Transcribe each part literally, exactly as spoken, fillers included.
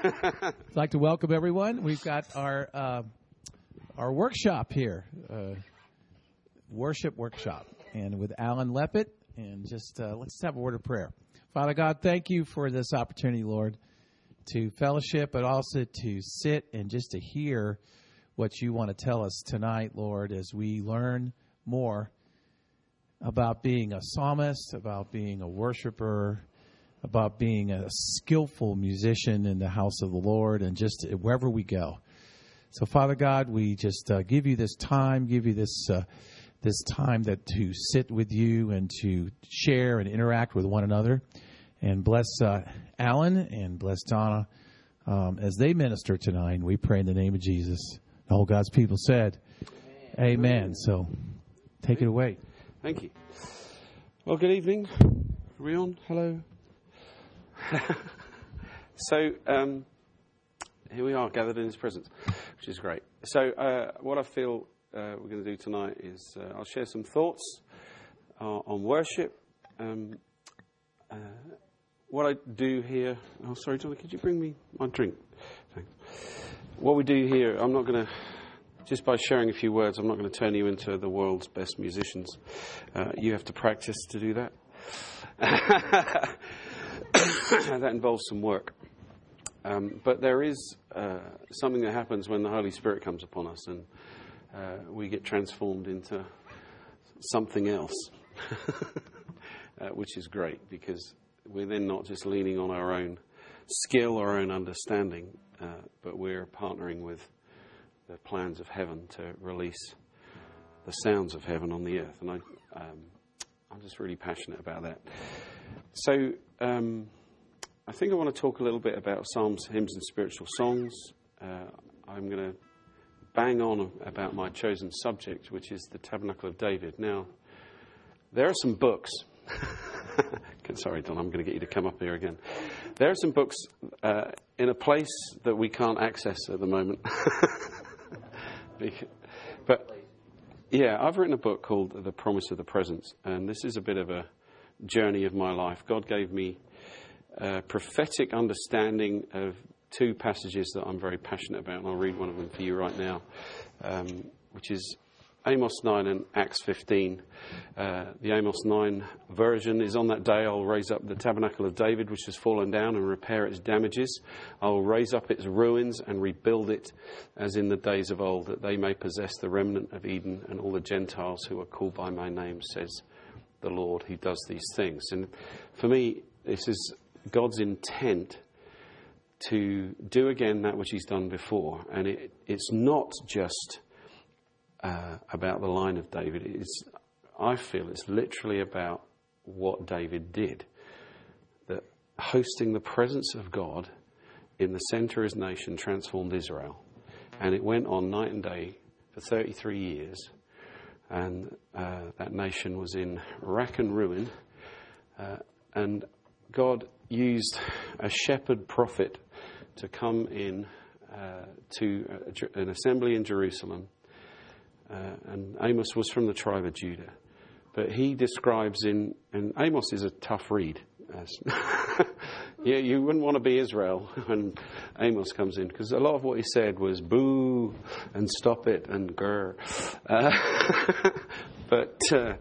I'd like to welcome everyone. We've got our uh, our workshop here, uh, worship workshop, and with Alan Leppett. And just uh, let's have a word of prayer. Father God, thank you for this opportunity, Lord, to fellowship, but also to sit and just to hear what you want to tell us tonight, Lord, as we learn more about being a psalmist, about being a worshiper, about being a skillful musician in the house of the Lord, and just wherever we go. So, Father God, we just uh, give you this time, give you this uh, this time that to sit with you and to share and interact with one another. And bless uh, Alan and bless Donna um, as they minister tonight. And we pray in the name of Jesus. All God's people said, Amen. Amen. So, take it away. Thank you. Well, good evening. Are we on? Hello. so, um, here we are gathered in his presence, which is great. So, uh, what I feel uh, we're going to do tonight is uh, I'll share some thoughts uh, on worship. Um, uh, what I do here... Oh, sorry, Johnny, could you bring me my drink? Thanks. What we do here, I'm not going to... Just by sharing a few words, I'm not going to turn you into the world's best musicians. Uh, you have to practice to do that. That involves some work. Um, but there is uh, something that happens when the Holy Spirit comes upon us and uh, we get transformed into something else, uh, which is great because we're then not just leaning on our own skill or our own understanding, uh, but we're partnering with the plans of heaven to release the sounds of heaven on the earth. And I, um, I'm just really passionate about that. So um, I think I want to talk a little bit about psalms, hymns and spiritual songs. Uh, I'm going to bang on about my chosen subject, which is the Tabernacle of David. Now, there are some books. Sorry, Don, I'm going to get you to come up here again. There are some books uh, in a place that we can't access at the moment. But, yeah, I've written a book called The Promise of the Presence, and this is a bit of a journey of my life. God gave me a prophetic understanding of two passages that I'm very passionate about, and I'll read one of them for you right now, um, which is Amos nine and Acts fifteen. Uh, the Amos nine version is, on that day I'll raise up the tabernacle of David, which has fallen down, and repair its damages. I will raise up its ruins and rebuild it as in the days of old, that they may possess the remnant of Eden and all the Gentiles who are called by my name, says the Lord who does these things. And for me, this is God's intent to do again that which he's done before. And it, it's not just Uh, about the line of David. It's, I feel it's literally about what David did. That hosting the presence of God in the centre of his nation transformed Israel. And it went on night and day for thirty-three years. And uh, that nation was in rack and ruin. Uh, and God used a shepherd prophet to come in uh, to uh, an assembly in Jerusalem. Uh, and Amos was from the tribe of Judah. But he describes in... And Amos is a tough read. As yeah, you wouldn't want to be Israel when Amos comes in, because a lot of what he said was boo and stop it and grr. Uh, but uh,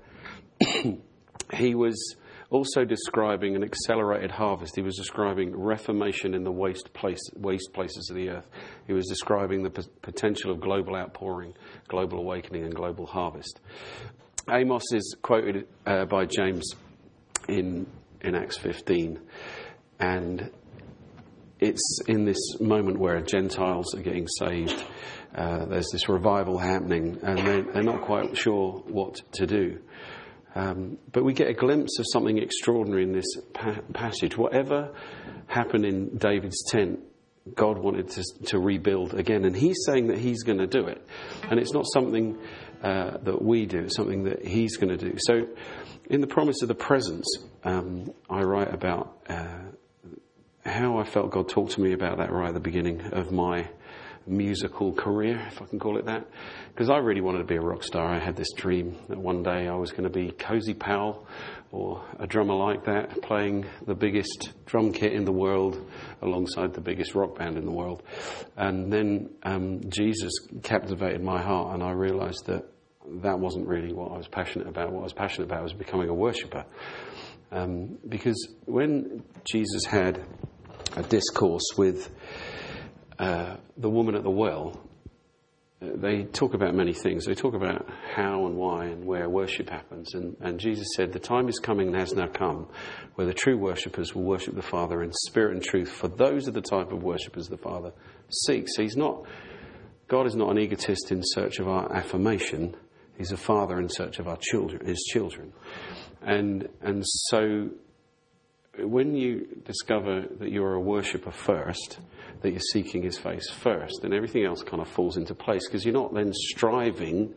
he was also describing an accelerated harvest. He was describing reformation in the waste place, waste places of the earth. He was describing the p- potential of global outpouring, global awakening, and global harvest. Amos is quoted uh, by James in in Acts fifteen, and it's in this moment where Gentiles are getting saved. Uh, there's this revival happening, and they're, they're not quite sure what to do. Um, but we get a glimpse of something extraordinary in this pa- passage. Whatever happened in David's tent, God wanted to, to rebuild again. And he's saying that he's going to do it. And it's not something uh, that we do. It's something that he's going to do. So in The Promise of the Presence, um, I write about uh, how I felt God talked to me about that right at the beginning of my musical career, if I can call it that, because I really wanted to be a rock star. I had this dream that one day I was going to be Cozy Powell or a drummer like that, playing the biggest drum kit in the world alongside the biggest rock band in the world. And then um, Jesus captivated my heart, and I realized that that wasn't really what I was passionate about. What I was passionate about was becoming a worshipper. Um, because when Jesus had a discourse with uh, the woman at the well, uh, they talk about many things. They talk about how and why and where worship happens. And, and Jesus said, the time is coming and has now come where the true worshippers will worship the Father in spirit and truth, for those are the type of worshippers the Father seeks. So he's not, God is not an egotist in search of our affirmation. He's a father in search of our children, his children. And and so when you discover that you're a worshipper first, that you're seeking his face first, then everything else kind of falls into place, because you're not then striving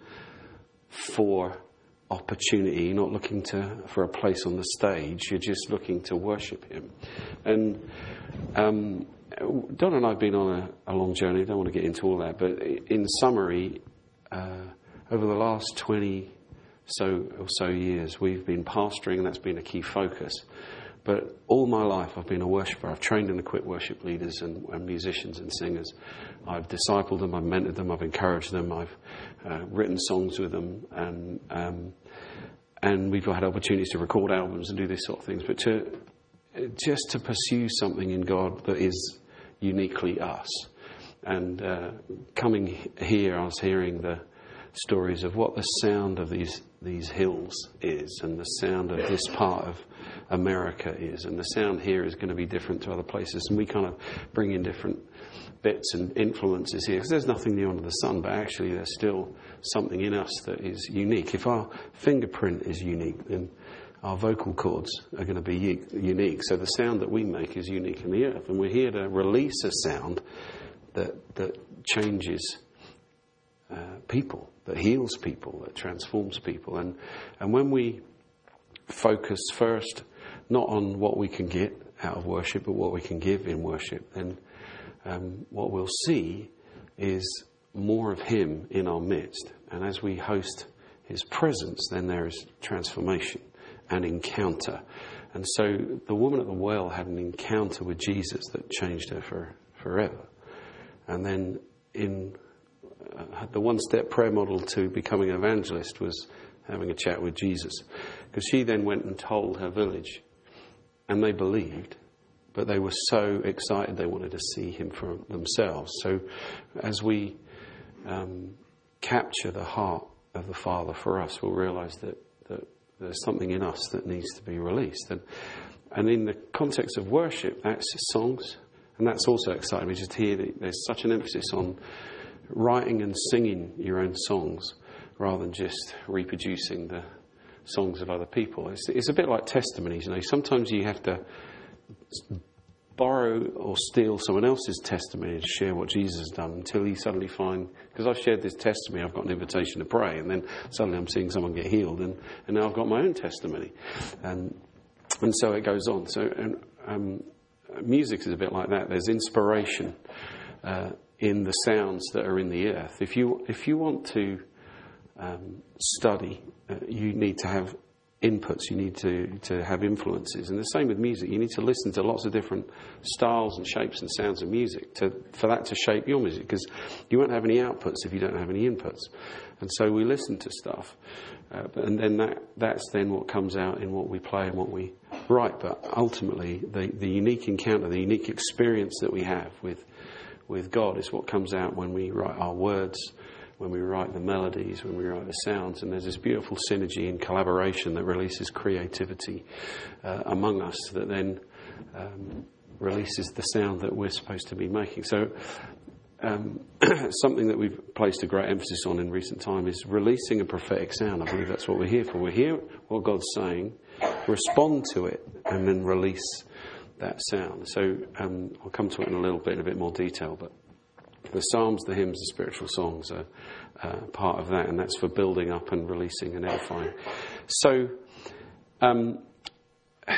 for opportunity, you're not looking to for a place on the stage, you're just looking to worship him. And um, Don and I have been on a, a long journey. I don't want to get into all that, but in summary, uh, over the last twenty so or so years, we've been pastoring, and that's been a key focus. But all my life, I've been a worshipper. I've trained and equipped worship leaders and, and musicians and singers. I've discipled them, I've mentored them, I've encouraged them, I've uh, written songs with them, and um, and we've had opportunities to record albums and do these sort of things. But to just to pursue something in God that is uniquely us. And uh, coming here, I was hearing the stories of what the sound of these these hills is, and the sound of this part of America is, and the sound here is going to be different to other places, and we kind of bring in different bits and influences here, because there's nothing new under the sun, but actually there's still something in us that is unique. If our fingerprint is unique, then our vocal cords are going to be unique, so the sound that we make is unique in the earth, and we're here to release a sound that that changes uh, people, that heals people, that transforms people. And and when we focus first not on what we can get out of worship, but what we can give in worship, then um, what we'll see is more of him in our midst. And as we host his presence, then there is transformation and encounter. And so the woman at the well had an encounter with Jesus that changed her for forever. And then in uh, the one-step prayer model to becoming an evangelist was having a chat with Jesus. Because she then went and told her village, and they believed, but they were so excited they wanted to see him for themselves. So as we um, capture the heart of the Father for us, we'll realise that, that there's something in us that needs to be released. And, and in the context of worship, that's songs. And that's also exciting. We just hear that there's such an emphasis on writing and singing your own songs rather than just reproducing the songs of other people. It's, it's a bit like testimonies, you know. Sometimes you have to borrow or steal someone else's testimony to share what Jesus has done until you suddenly find, because I've shared this testimony, I've got an invitation to pray, and then suddenly I'm seeing someone get healed, and, and now I've got my own testimony. And and so it goes on. So and, um, music is a bit like that. There's inspiration uh, in the sounds that are in the earth. If you if you want to um, study, uh, you need to have inputs. You need to, to have influences. And the same with music. You need to listen to lots of different styles and shapes and sounds of music to for that to shape your music, because you won't have any outputs if you don't have any inputs. And so we listen to stuff. Uh, and then that that's then what comes out in what we play and what we write. But ultimately, the, the unique encounter, the unique experience that we have with with God is what comes out when we write our words, when we write the melodies, when we write the sounds. And there's this beautiful synergy and collaboration that releases creativity uh, among us that then um, releases the sound that we're supposed to be making. So um, something that we've placed a great emphasis on in recent time is releasing a prophetic sound. I believe that's what we're here for. We hear what God's saying, respond to it, and then release that sound. So um, I'll come to it in a little bit, in a bit more detail, but the psalms, the hymns, the spiritual songs are uh, part of that, and that's for building up and releasing and edifying. So, um,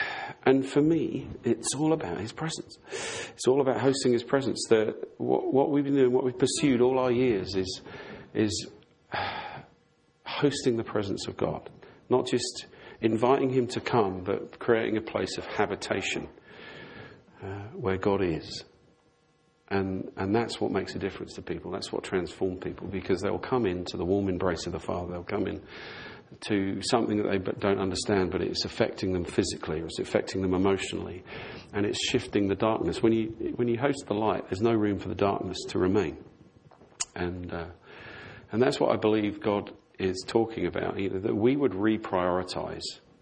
and for me, it's all about his presence. It's all about hosting his presence. The, what, what we've been doing, what we've pursued all our years is, is hosting the presence of God. Not just inviting him to come, but creating a place of habitation uh, where God is. And and that's what makes a difference to people. That's what transforms people, because they'll come into the warm embrace of the Father. They'll come in to something that they don't understand, but it's affecting them physically, or it's affecting them emotionally, and it's shifting the darkness. When you when you host the light, there's no room for the darkness to remain. And uh, and that's what I believe God is talking about, you know, that we would reprioritize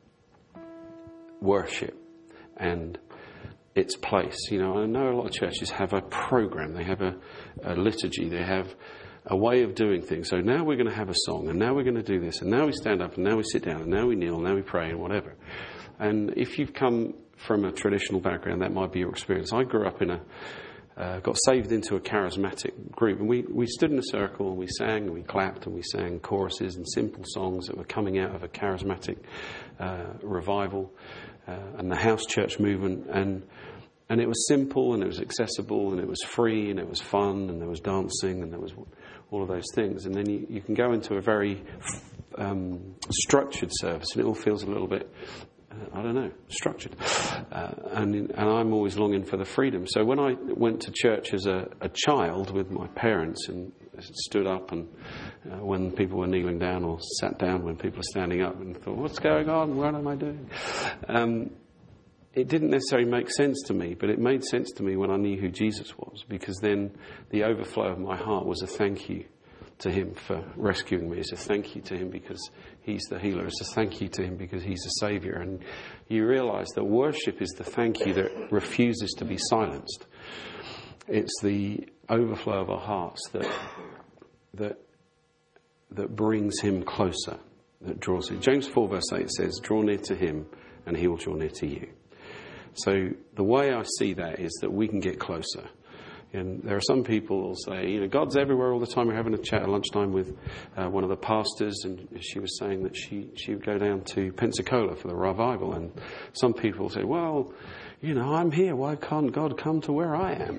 worship and its place. You know, I know a lot of churches have a program, they have a, a liturgy, they have a way of doing things. So now we're going to have a song, and now we're going to do this, and now we stand up, and now we sit down, and now we kneel, and now we pray, and whatever. And if you've come from a traditional background, that might be your experience. I grew up in a, uh, got saved into a charismatic group, and we, we stood in a circle, and we sang, and we clapped, and we sang choruses and simple songs that were coming out of a charismatic uh, revival. Uh, and the house church movement, and and it was simple, and it was accessible, and it was free, and it was fun, and there was dancing, and there was all of those things. And then you, you can go into a very um, structured service, and it all feels a little bit, uh, I don't know, structured. Uh, and and I'm always longing for the freedom. So when I went to church as a, a child with my parents, and stood up, and uh, when people were kneeling down, or sat down when people were standing up, and thought, what's going on? What am I doing? Um, it didn't necessarily make sense to me, but it made sense to me when I knew who Jesus was, because then the overflow of my heart was a thank you to him for rescuing me. It's a thank you to him because he's the healer. It's a thank you to him because he's the saviour. And you realise that worship is the thank you that refuses to be silenced. It's the overflow of our hearts that that that brings him closer, that draws him. James four verse eight says, draw near to him and he will draw near to you. So the way I see that is that we can get closer. And there are some people who will say, you know, God's everywhere all the time. We're having a chat at lunchtime with uh, one of the pastors, and she was saying that she, she would go down to Pensacola for the revival. And some people say, well, you know, I'm here. Why can't God come to where I am?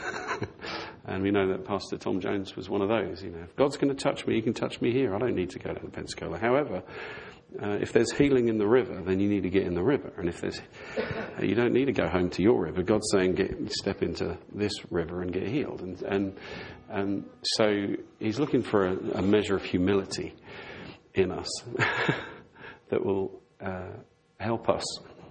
And we know that Pastor Tom Jones was one of those. You know, if God's going to touch me, he can touch me here. I don't need to go down to Pensacola. However, uh, if there's healing in the river, then you need to get in the river. And if there's, uh, you don't need to go home to your river. God's saying, get, step into this river and get healed. And and, and so he's looking for a, a measure of humility in us that will uh, help us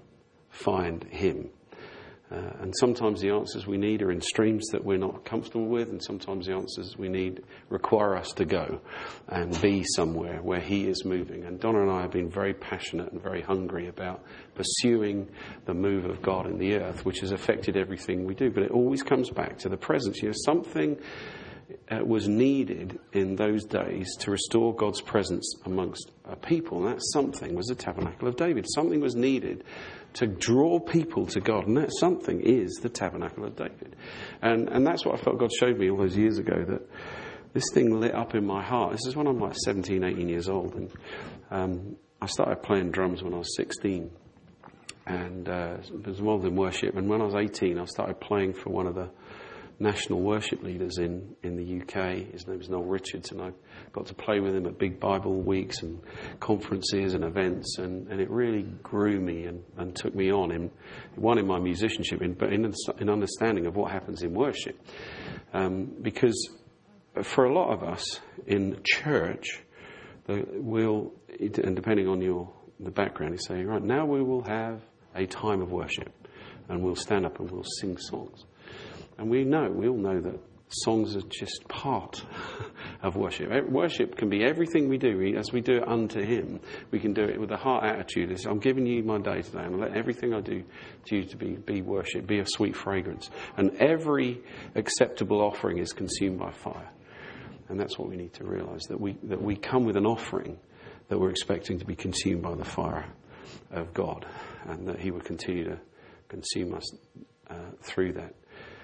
find him. Uh, and sometimes the answers we need are in streams that we're not comfortable with, and sometimes the answers we need require us to go and be somewhere where he is moving. And Donna and I have been very passionate and very hungry about pursuing the move of God in the earth, which has affected everything we do. But it always comes back to the presence. You know, something uh, was needed in those days to restore God's presence amongst a people, and that something was the Tabernacle of David. Something was needed to draw people to God, and that something is the Tabernacle of David. And and that's what I felt God showed me all those years ago, that this thing lit up in my heart. This is when I'm like seventeen, eighteen years old, and um, I started playing drums when I was sixteen, and uh, was involved in worship. And when I was eighteen, I started playing for one of the national worship leaders in, in the U K. His name is Noel Richards, and I got to play with him at big Bible weeks and conferences and events, and, and it really grew me and, and took me on, in one in my musicianship, in, but in, in understanding of what happens in worship. Um, because for a lot of us in church, the, we'll, and depending on your the background, you say, right, now we will have a time of worship, and we'll stand up and we'll sing songs. And we know, we all know that songs are just part of worship. Worship can be everything we do. We, as we do it unto him, we can do it with a heart attitude. It's, I'm giving you my day today, and let everything I do to you to be, be worship, be a sweet fragrance. And every acceptable offering is consumed by fire. And that's what we need to realise, that we, that we come with an offering that we're expecting to be consumed by the fire of God, and that he would continue to consume us uh, through that.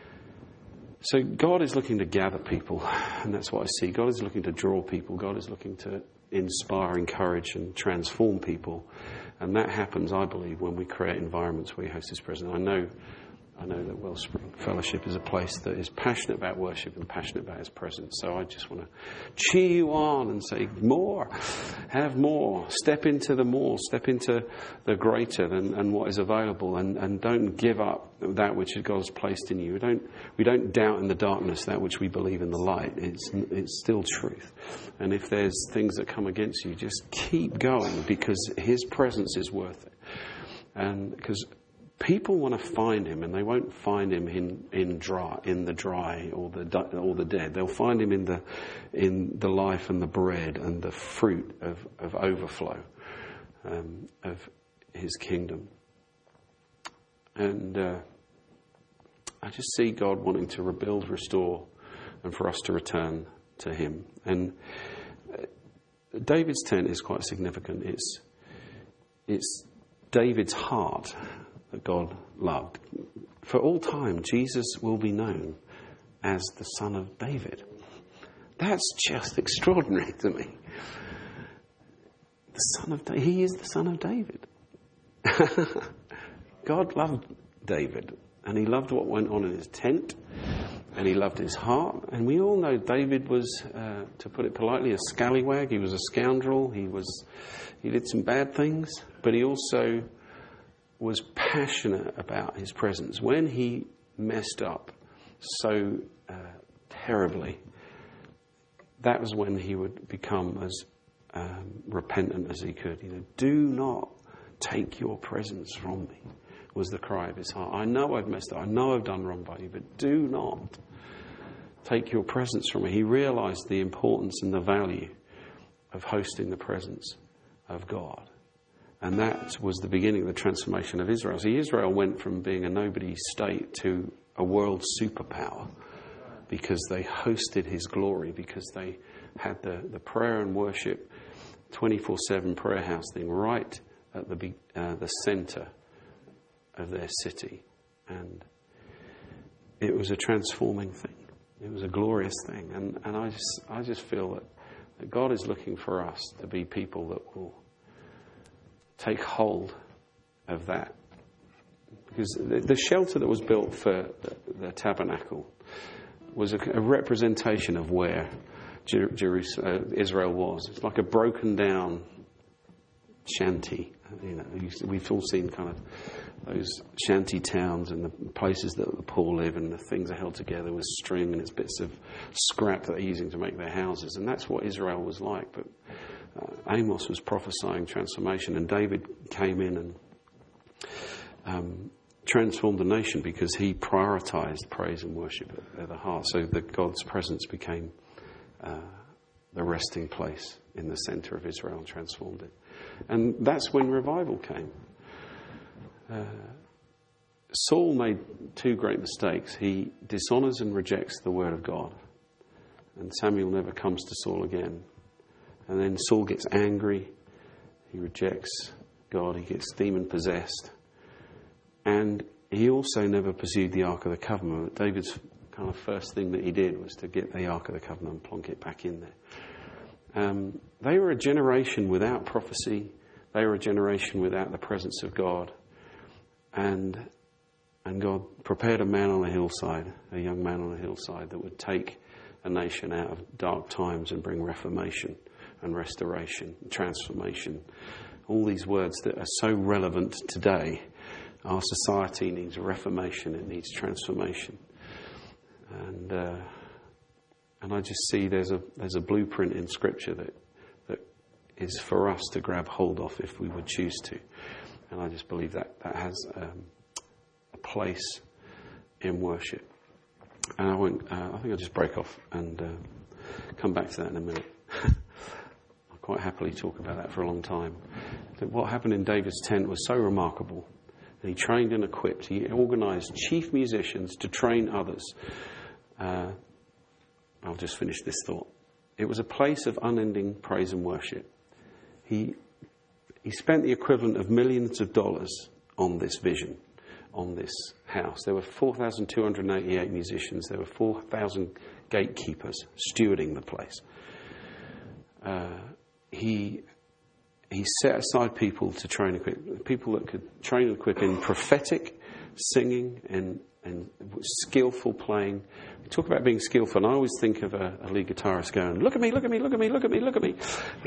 So God is looking to gather people, and that's what I see. God is looking to draw people. God is looking to inspire, encourage, and transform people. And that happens, I believe, when we create environments where we host His presence. I know I know that Wellspring Fellowship is a place that is passionate about worship and passionate about His presence. So I just want to cheer you on and say, more, have more, step into the more, step into the greater and, and what is available, and, and don't give up that which God has placed in you. We don't, we don't doubt in the darkness that which we believe in the light. It's, it's still truth. And if there's things that come against you, just keep going, because His presence is worth it. And because people want to find Him, and they won't find Him in, in dry, in the dry or the or the dead. They'll find Him in the in the life and the bread and the fruit of, of overflow um, of His kingdom. And uh, I just see God wanting to rebuild, restore, and for us to return to Him. And uh, David's tent is quite significant. It's it's David's heart that God loved. For all time, Jesus will be known as the Son of David. That's just extraordinary to me. The Son of David. He is the Son of David. God loved David, and He loved what went on in his tent, and He loved his heart. And we all know David was, uh, to put it politely, a scallywag. He was a scoundrel. He was, he did some bad things, but he also was passionate about His presence. When he messed up so uh, terribly, that was when he would become as um, repentant as he could. You know, do not take your presence from me, was the cry of his heart. I know I've messed up. I know I've done wrong by you, but do not take your presence from me. He realized the importance and the value of hosting the presence of God. And that was the beginning of the transformation of Israel. See, Israel went from being a nobody state to a world superpower because they hosted His glory, because they had the, the prayer and worship twenty-four seven prayer house thing right at the uh, the centre of their city. And it was a transforming thing. It was a glorious thing. And, and I just I just feel that, that God is looking for us to be people that will take hold of that. Because the, the shelter that was built for the, the tabernacle was a, a representation of where Jer- Jerusalem, uh, Israel was. It's like a broken down shanty. You know, we've all seen kind of those shanty towns and the places that the poor live, and the things are held together with string, and it's bits of scrap that they're using to make their houses. And that's what Israel was like. But Uh, Amos was prophesying transformation, and David came in and um, transformed the nation because he prioritized praise and worship at, at the heart, so that God's presence became uh, the resting place in the center of Israel and transformed it. And that's when revival came. Uh, Saul made two great mistakes. He dishonors and rejects the word of God, and Samuel never comes to Saul again. And then Saul gets angry. He rejects God. He gets demon-possessed. And he also never pursued the Ark of the Covenant. David's kind of first thing that he did was to get the Ark of the Covenant and plonk it back in there. Um, they were a generation without prophecy. They were a generation without the presence of God. And and God prepared a man on a hillside, a young man on a hillside, that would take a nation out of dark times and bring reformation and restoration, transformation. All these words that are so relevant today. Our society needs reformation. It needs transformation. And uh, and I just see there's a there's a blueprint in Scripture that that is for us to grab hold of if we would choose to. And I just believe that that has um, a place in worship. And I won't. Uh, I think I'll just break off and uh, come back to that in a minute. Quite happily talk about that for a long time. That what happened in David's tent was so remarkable. And he trained and equipped. He organised chief musicians to train others. Uh, I'll just finish this thought. It was a place of unending praise and worship. He he spent the equivalent of millions of dollars on this vision, on this house. There were four thousand two hundred eighty-eight musicians. There were four thousand gatekeepers stewarding the place. Uh, He he set aside people to train and equip, people that could train and equip in prophetic, singing, and, and skillful playing. We talk about being skillful, and I always think of a, a lead guitarist going, look at me, look at me, look at me, look at me, look at me.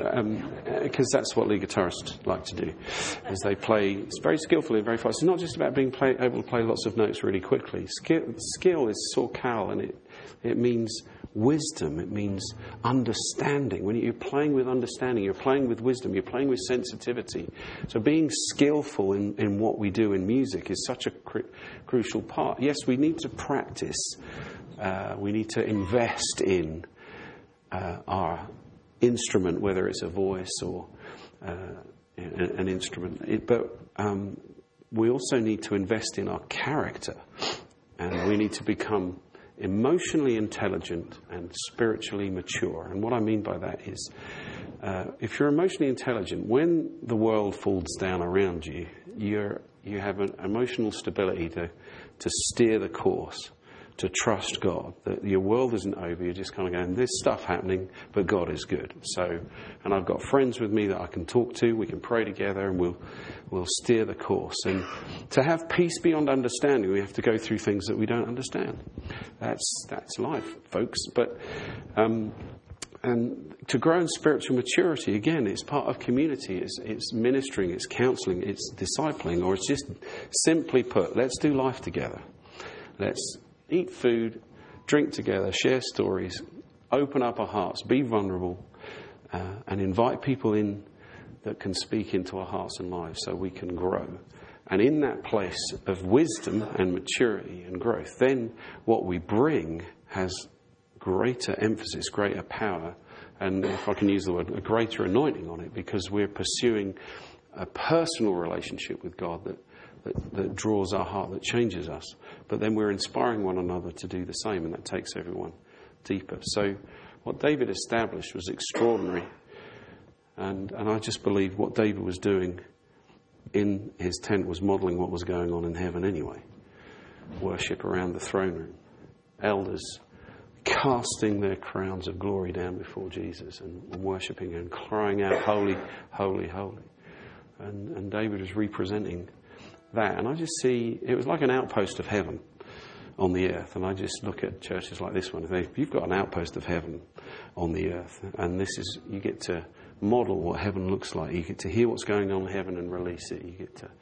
Because um, that's what lead guitarists like to do, is they play it's very skillfully and very fast. It's not just about being play, able to play lots of notes really quickly. Skill, skill is sorkal, and it, it means wisdom. It means understanding. When you're playing with understanding, you're playing with wisdom, you're playing with sensitivity. So being skillful in, in what we do in music is such a cru- crucial part. Yes, we need to practice. Uh, we need to invest in uh, our instrument, whether it's a voice or uh, an, an instrument. It, but um, we also need to invest in our character, and we need to become emotionally intelligent and spiritually mature. And what I mean by that is, uh, if you're emotionally intelligent, when the world falls down around you, you're you have an emotional stability to to steer the course, to trust God, that your world isn't over. You're just kind of going, there's stuff happening, but God is good. So, and I've got friends with me that I can talk to. We can pray together, and we'll we'll steer the course. And to have peace beyond understanding, we have to go through things that we don't understand. That's that's life, folks. But um, and to grow in spiritual maturity, again, it's part of community. It's it's ministering, it's counselling, it's discipling, or it's just simply put, let's do life together. Let's eat food, drink together, share stories, open up our hearts, be vulnerable, uh, and invite people in that can speak into our hearts and lives so we can grow. And in that place of wisdom and maturity and growth, then what we bring has greater emphasis, greater power, and if I can use the word, a greater anointing on it, because we're pursuing a personal relationship with God that That, that draws our heart, that changes us. But then we're inspiring one another to do the same, and that takes everyone deeper. So what David established was extraordinary. And, and I just believe what David was doing in his tent was modelling what was going on in heaven anyway. Worship around the throne room. Elders casting their crowns of glory down before Jesus and, and worshipping and crying out, holy, holy, holy. And, and David was representing that, and I just see it was like an outpost of heaven on the earth. And I just look at churches like this one. If you've got an outpost of heaven on the earth, and this is, you get to model what heaven looks like. You get to hear what's going on in heaven and release it. You get to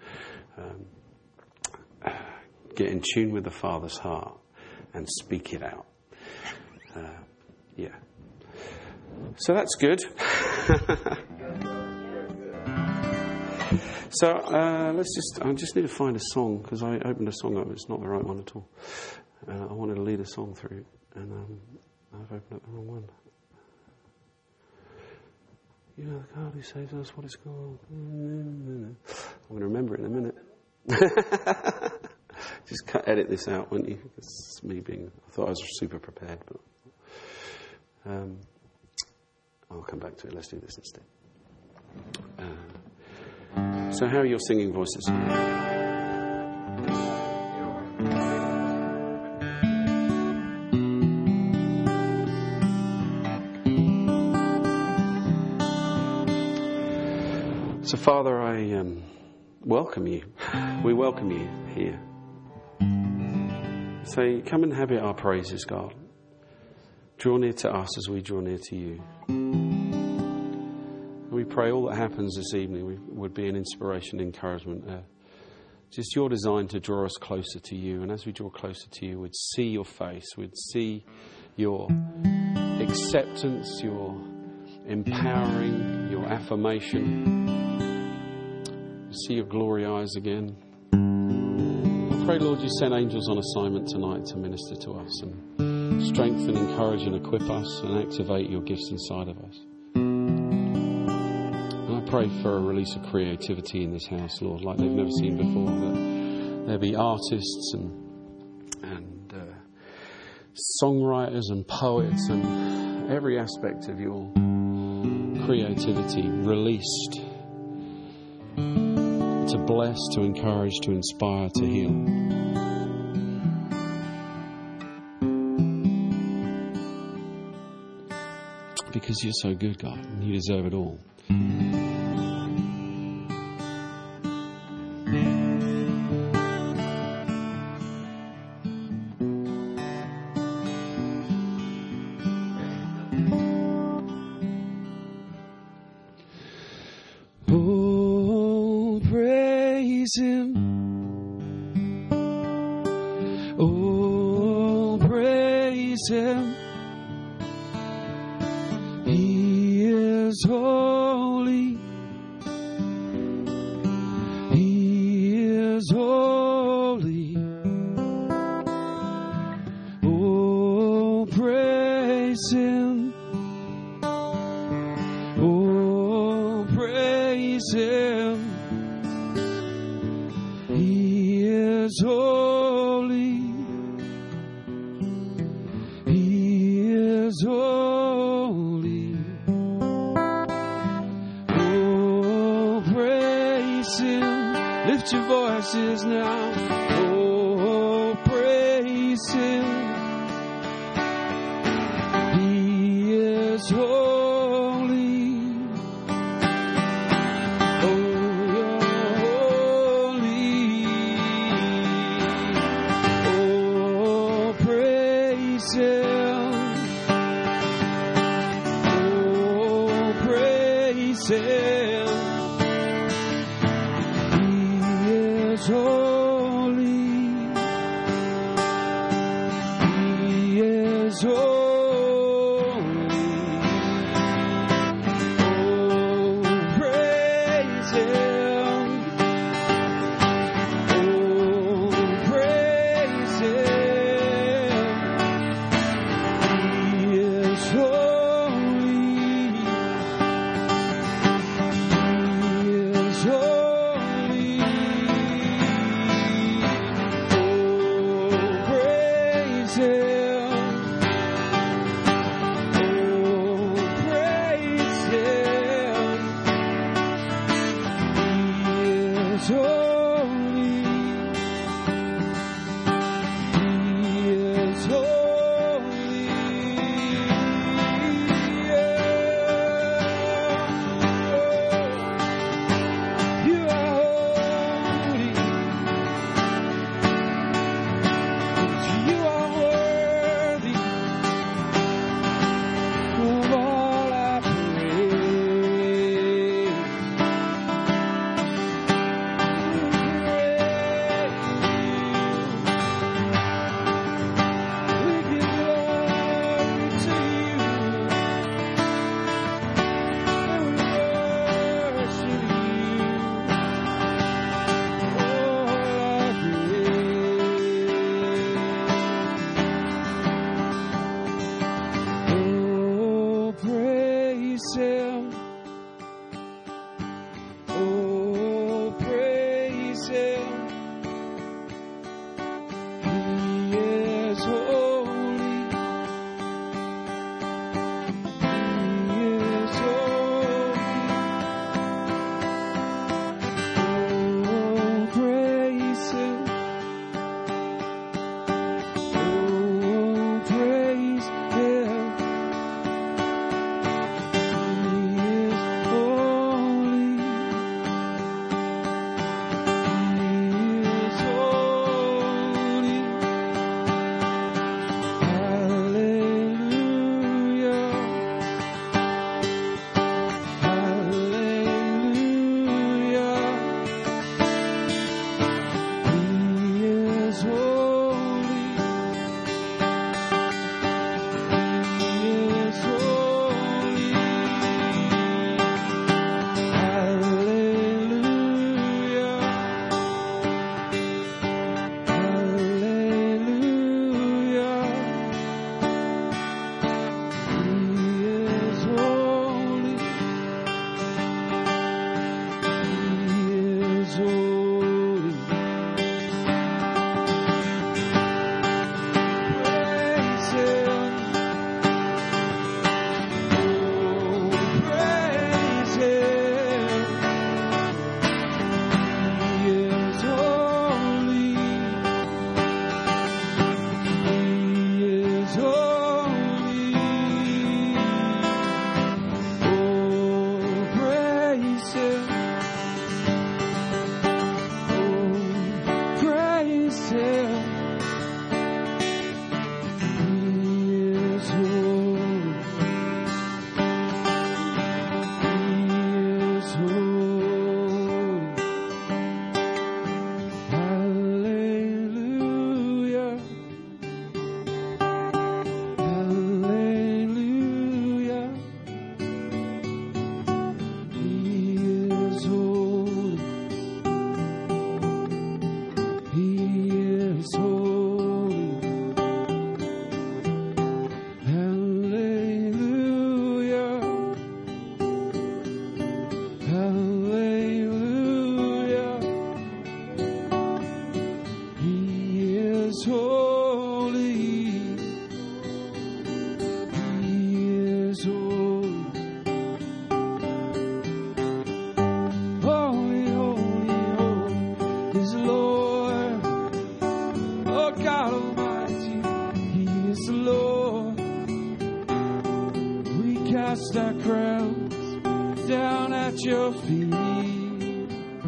um, get in tune with the Father's heart and speak it out. Uh, yeah. So that's good. So uh, let's just, I just need to find a song, because I opened a song up, it's not the right one at all. Uh, I wanted to lead a song through, and um, I've opened up the wrong one. You know the God who saves us, what it's called? I'm going to remember it in a minute. Just cut, edit this out, won't you? It's me being, I thought I was super prepared, but um, I'll come back to it. Let's do this instead. Uh, So how are your singing voices? So Father, I um, welcome you. We welcome you here. Say, come and inhabit our praises, God. Draw near to us as we draw near to you. We pray all that happens this evening would be an inspiration, encouragement. Uh, just your design to draw us closer to you. And as we draw closer to you, we'd see your face. We'd see your acceptance, your empowering, your affirmation. We'd see your glory eyes again. I pray, Lord, you send angels on assignment tonight to minister to us and strengthen, encourage and equip us and activate your gifts inside of us. Pray for a release of creativity in this house, Lord, like they've never seen before. That there be artists and and uh, songwriters and poets and every aspect of your creativity released to bless, to encourage, to inspire, to heal. Because you're so good, God, and you deserve it all. Him. He is holy. He is holy. Oh, praise Him. Oh, praise Him. He is holy. He is holy. Oh, praise Him. Lift your voices now. Oh, praise Him. He is holy. Oh, you're holy. Oh, praise Him. Oh, praise Him. He is holy. He is holy. Oh, praise Him. Oh, praise Him. He is holy. He is holy. Oh, praise Him. cast our crowns down at your feet.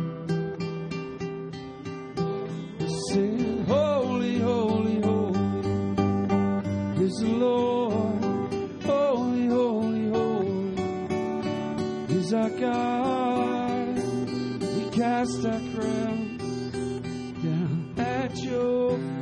Sing, holy, holy, holy is the Lord. Holy, holy, holy is our God. We cast our crowns down at your feet.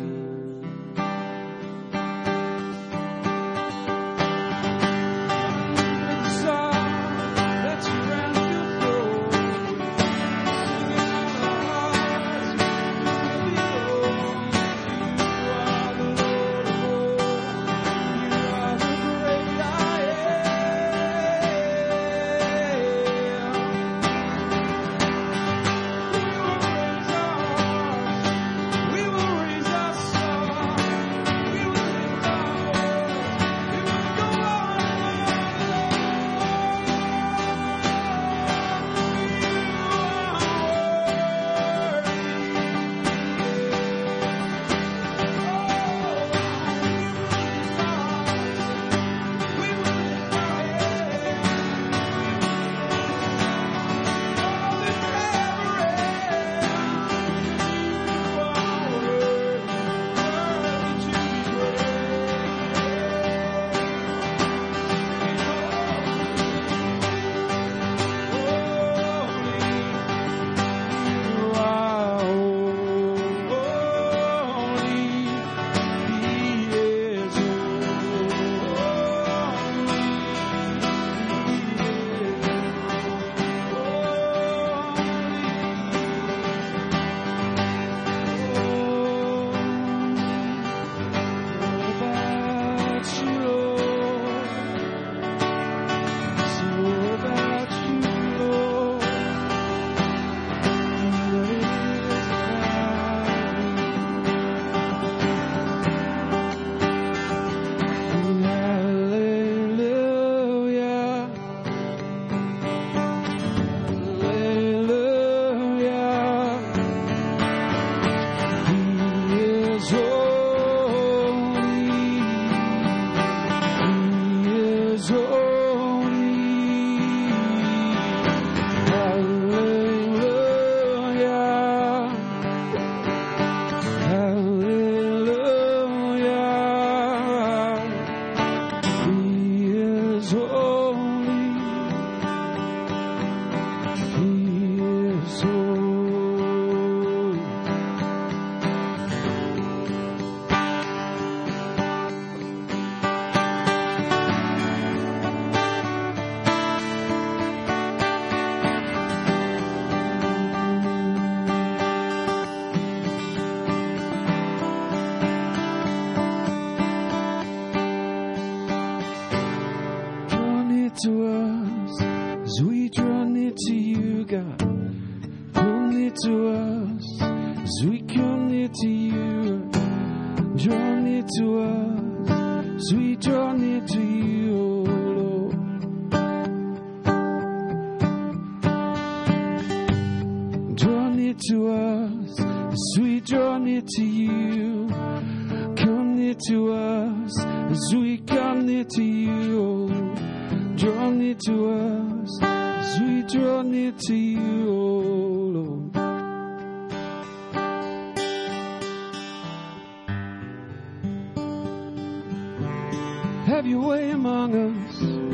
Have your way among us.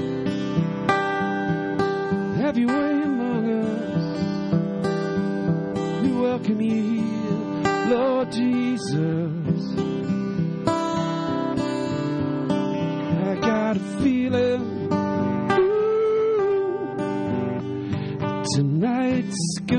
Have your way among us. We welcome you here, Lord Jesus. I got a feeling ooh, tonight's good.